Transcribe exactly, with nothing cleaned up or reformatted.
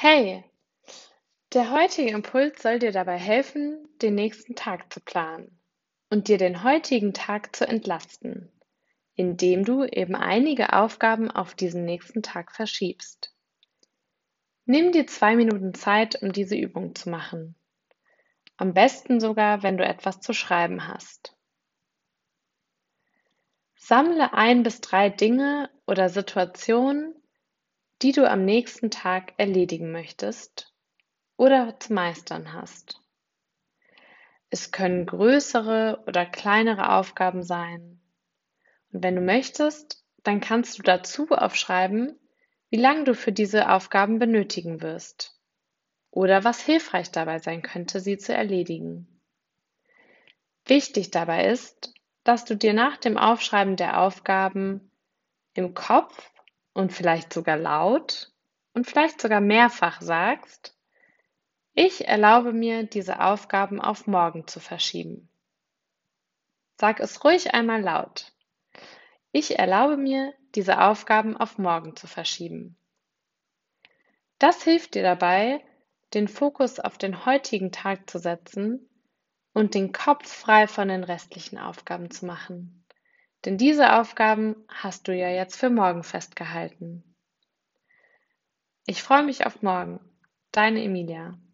Hey, der heutige Impuls soll dir dabei helfen, den nächsten Tag zu planen und dir den heutigen Tag zu entlasten, indem du eben einige Aufgaben auf diesen nächsten Tag verschiebst. Nimm dir zwei Minuten Zeit, um diese Übung zu machen. Am besten sogar, wenn du etwas zu schreiben hast. Sammle ein bis drei Dinge oder Situationen, die du am nächsten Tag erledigen möchtest oder zu meistern hast. Es können größere oder kleinere Aufgaben sein. Und wenn du möchtest, dann kannst du dazu aufschreiben, wie lange du für diese Aufgaben benötigen wirst oder was hilfreich dabei sein könnte, sie zu erledigen. Wichtig dabei ist, dass du dir nach dem Aufschreiben der Aufgaben im Kopf und vielleicht sogar laut und vielleicht sogar mehrfach sagst: Ich erlaube mir, diese Aufgaben auf morgen zu verschieben. Sag es ruhig einmal laut. Ich erlaube mir, diese Aufgaben auf morgen zu verschieben. Das hilft dir dabei, den Fokus auf den heutigen Tag zu setzen und den Kopf frei von den restlichen Aufgaben zu machen. Denn diese Aufgaben hast du ja jetzt für morgen festgehalten. Ich freue mich auf morgen. Deine Emilia.